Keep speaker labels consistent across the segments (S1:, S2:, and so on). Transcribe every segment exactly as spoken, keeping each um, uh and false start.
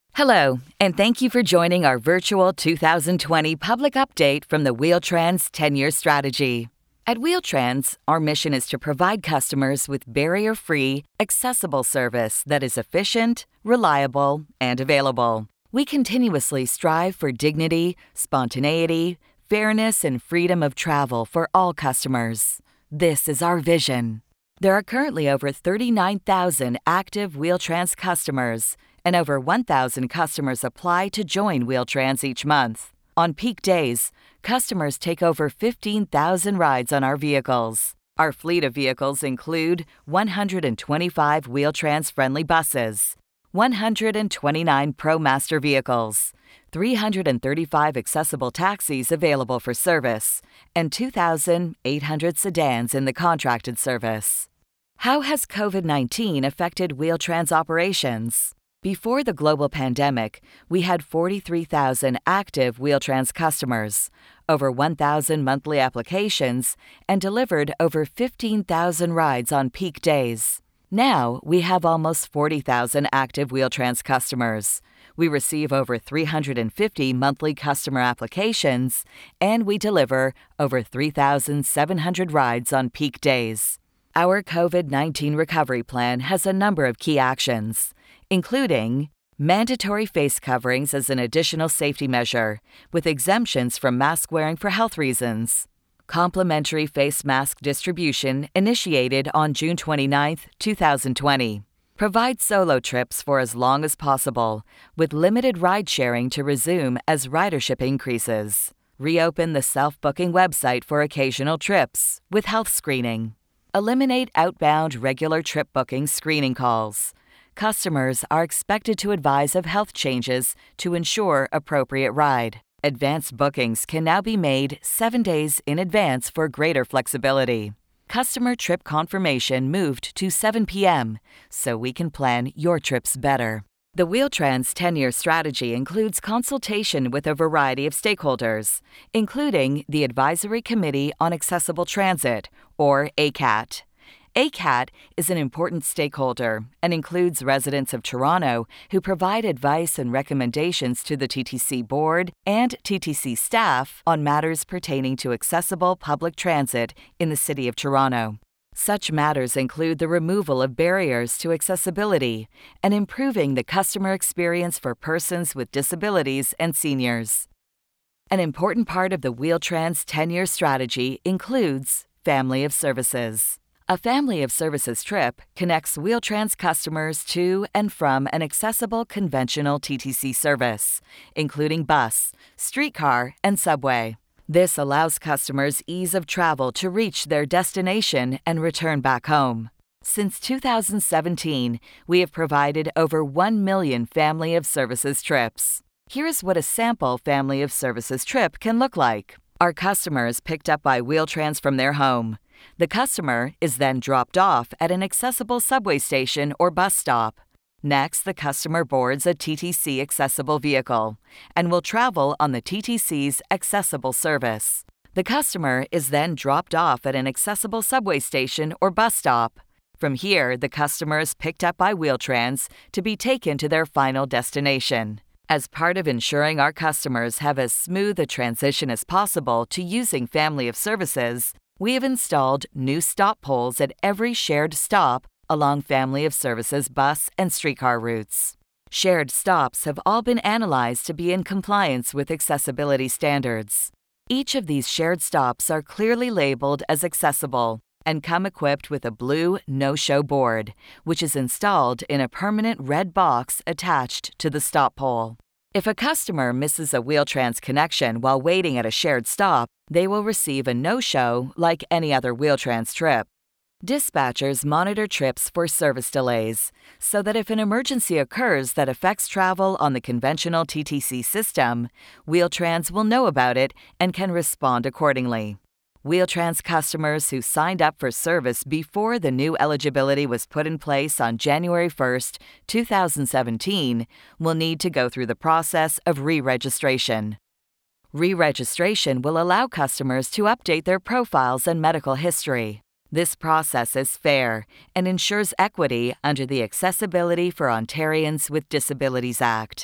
S1: Hello, and thank you for joining our virtual two thousand twenty public update from the Wheel-Trans ten-year strategy. At Wheel-Trans, our mission is to provide customers with barrier-free, accessible service that is efficient, reliable, and available. We continuously strive for dignity, spontaneity, fairness, and freedom of travel for all customers. This is our vision. There are currently over thirty-nine thousand active Wheel-Trans customers, and over one thousand customers apply to join Wheel-Trans each month. On peak days, customers take over fifteen thousand rides on our vehicles. Our fleet of vehicles include one hundred twenty-five Wheel-Trans friendly buses, one hundred twenty-nine ProMaster vehicles, three hundred thirty-five accessible taxis available for service, and two thousand eight hundred sedans in the contracted service. How has COVID nineteen affected Wheel-Trans operations? Before the global pandemic, we had forty-three thousand active Wheel-Trans customers, over one thousand monthly applications, and delivered over fifteen thousand rides on peak days. Now, we have almost forty thousand active Wheel-Trans customers. We receive over three hundred fifty monthly customer applications, and we deliver over three thousand seven hundred rides on peak days. Our COVID nineteen recovery plan has a number of key actions, including mandatory face coverings as an additional safety measure, with exemptions from mask wearing for health reasons. Complimentary face mask distribution initiated on June twenty-ninth, two thousand twenty. Provide solo trips for as long as possible, with limited ride sharing to resume as ridership increases. Reopen the self-booking website for occasional trips, with health screening. Eliminate outbound regular trip booking screening calls. Customers are expected to advise of health changes to ensure appropriate ride. Advanced bookings can now be made seven days in advance for greater flexibility. Customer trip confirmation moved to seven p.m. so we can plan your trips better. The Wheel-Trans ten-year strategy includes consultation with a variety of stakeholders, including the Advisory Committee on Accessible Transit, or A C A T. A C A T is an important stakeholder and includes residents of Toronto who provide advice and recommendations to the T T C board and T T C staff on matters pertaining to accessible public transit in the City of Toronto. Such matters include the removal of barriers to accessibility and improving the customer experience for persons with disabilities and seniors. An important part of the Wheel-Trans ten-year strategy includes Family of Services. A Family of Services trip connects Wheel-Trans customers to and from an accessible conventional T T C service, including bus, streetcar, and subway. This allows customers ease of travel to reach their destination and return back home. Since two thousand seventeen, we have provided over one million Family of Services trips. Here's what a sample Family of Services trip can look like. Our customer is picked up by Wheel-Trans from their home. The customer is then dropped off at an accessible subway station or bus stop. Next, the customer boards a T T C accessible vehicle and will travel on the T T C's accessible service. The customer is then dropped off at an accessible subway station or bus stop. From here, the customer is picked up by Wheel-Trans to be taken to their final destination. As part of ensuring our customers have as smooth a transition as possible to using Family of Services, we have installed new stop poles at every shared stop along Family of Services bus and streetcar routes. Shared stops have all been analyzed to be in compliance with accessibility standards. Each of these shared stops are clearly labeled as accessible and come equipped with a blue no-show board, which is installed in a permanent red box attached to the stop pole. If a customer misses a Wheel-Trans connection while waiting at a shared stop, they will receive a no-show like any other Wheel-Trans trip. Dispatchers monitor trips for service delays, so that if an emergency occurs that affects travel on the conventional T T C system, Wheel-Trans will know about it and can respond accordingly. Wheel-Trans customers who signed up for service before the new eligibility was put in place on January first, two thousand seventeen, will need to go through the process of re-registration. Re-registration will allow customers to update their profiles and medical history. This process is fair and ensures equity under the Accessibility for Ontarians with Disabilities Act.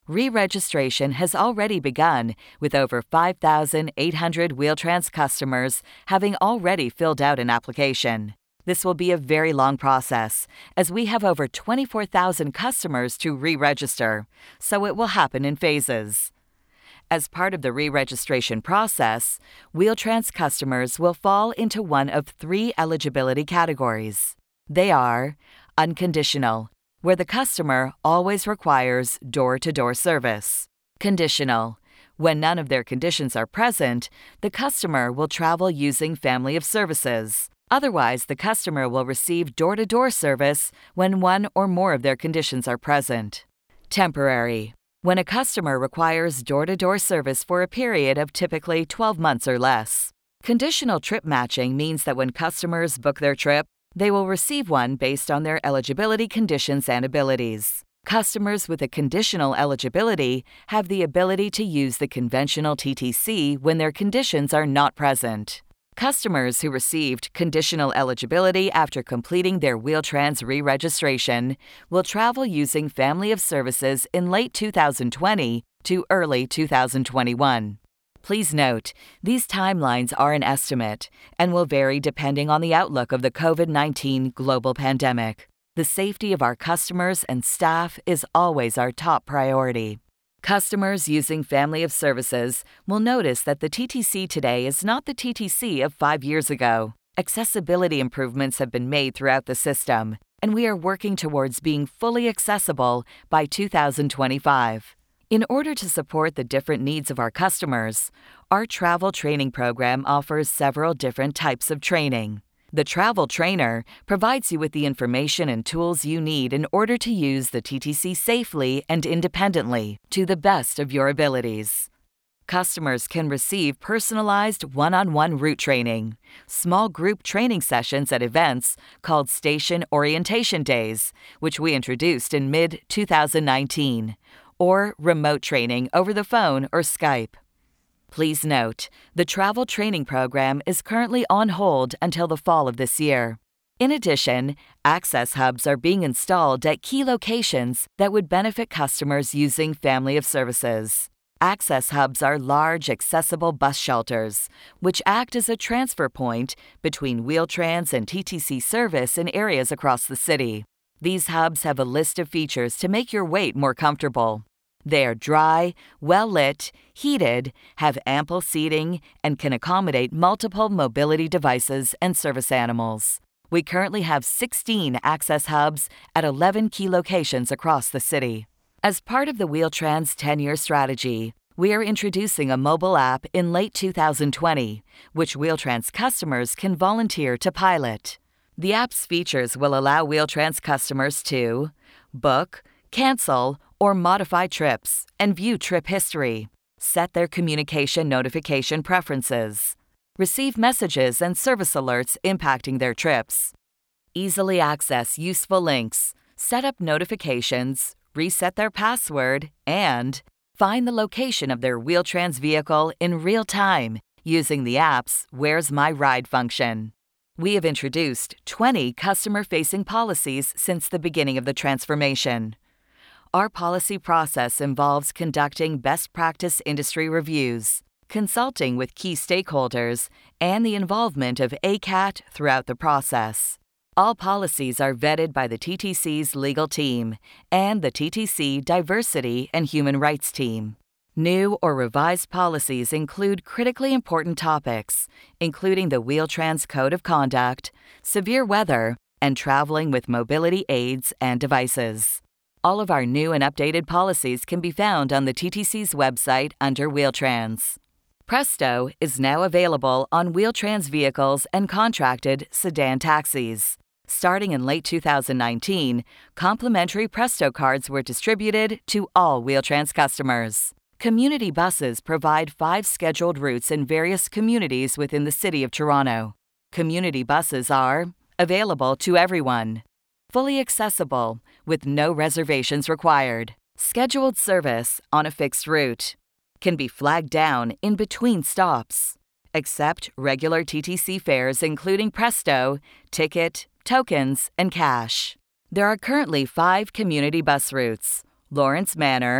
S1: Re-registration has already begun, with over five thousand eight hundred Wheel-Trans customers having already filled out an application. This will be a very long process, as we have over twenty-four thousand customers to re-register, so it will happen in phases. As part of the re-registration process, Wheel-Trans customers will fall into one of three eligibility categories. They are unconditional, where the customer always requires door-to-door service. Conditional, when none of their conditions are present, the customer will travel using Family of Services. Otherwise, the customer will receive door-to-door service when one or more of their conditions are present. Temporary, when a customer requires door-to-door service for a period of typically twelve months or less. Conditional trip matching means that when customers book their trip, they will receive one based on their eligibility conditions and abilities. Customers with a conditional eligibility have the ability to use the conventional T T C when their conditions are not present. Customers who received conditional eligibility after completing their Wheel-Trans re-registration will travel using Family of Services in late two thousand twenty to early two thousand twenty-one. Please note, these timelines are an estimate and will vary depending on the outlook of the COVID nineteen global pandemic. The safety of our customers and staff is always our top priority. Customers using Family of Services will notice that the T T C today is not the T T C of five years ago. Accessibility improvements have been made throughout the system, and we are working towards being fully accessible by two thousand twenty-five. In order to support the different needs of our customers, our travel training program offers several different types of training. The Travel Trainer provides you with the information and tools you need in order to use the T T C safely and independently to the best of your abilities. Customers can receive personalized one-on-one route training, small group training sessions at events called Station Orientation Days, which we introduced in mid twenty nineteen, or remote training over the phone or Skype. Please note, the travel training program is currently on hold until the fall of this year. In addition, access hubs are being installed at key locations that would benefit customers using Family of Services. Access hubs are large, accessible bus shelters, which act as a transfer point between Wheel-Trans and T T C service in areas across the city. These hubs have a list of features to make your wait more comfortable. They are dry, well-lit, heated, have ample seating, and can accommodate multiple mobility devices and service animals. We currently have sixteen access hubs at eleven key locations across the city. As part of the Wheel-Trans ten-year strategy, we are introducing a mobile app in late two thousand twenty, which Wheel-Trans customers can volunteer to pilot. The app's features will allow Wheel-Trans customers to book, cancel, or modify trips and view trip history, set their communication notification preferences, receive messages and service alerts impacting their trips, easily access useful links, set up notifications, reset their password, and find the location of their Wheel-Trans vehicle in real time using the app's Where's My Ride function. We have introduced twenty customer-facing policies since the beginning of the transformation. Our policy process involves conducting best practice industry reviews, consulting with key stakeholders, and the involvement of A C A T throughout the process. All policies are vetted by the T T C's legal team and the T T C Diversity and Human Rights team. New or revised policies include critically important topics, including the Wheel-Trans Code of Conduct, severe weather, and traveling with mobility aids and devices. All of our new and updated policies can be found on the T T C's website under Wheel-Trans. Presto is now available on Wheel-Trans vehicles and contracted sedan taxis. Starting in late two thousand nineteen, complimentary Presto cards were distributed to all Wheel-Trans customers. Community buses provide five scheduled routes in various communities within the City of Toronto. Community buses are available to everyone, fully accessible, with no reservations required, scheduled service on a fixed route, can be flagged down in between stops, accept regular T T C fares including Presto, ticket, tokens, and cash. There are currently five community bus routes: Lawrence Manor,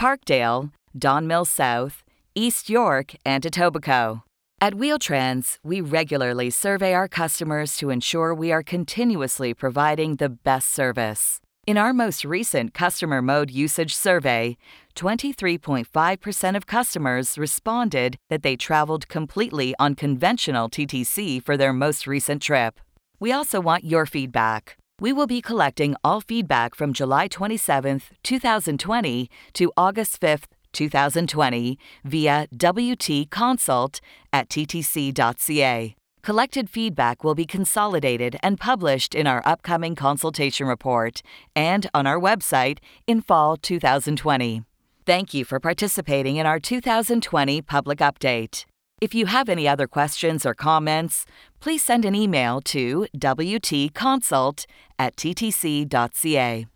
S1: Parkdale, Don Mills South, East York, and Etobicoke. At Wheel-Trans, we regularly survey our customers to ensure we are continuously providing the best service. In our most recent customer mode usage survey, twenty-three point five percent of customers responded that they traveled completely on conventional T T C for their most recent trip. We also want your feedback. We will be collecting all feedback from July twenty-seventh, twenty twenty to August fifth, twenty twenty via W T consult at t t c dot c a. Collected feedback will be consolidated and published in our upcoming consultation report and on our website in fall twenty twenty. Thank you for participating in our two thousand twenty public update. If you have any other questions or comments, please send an email to w t consult at t t c dot c a.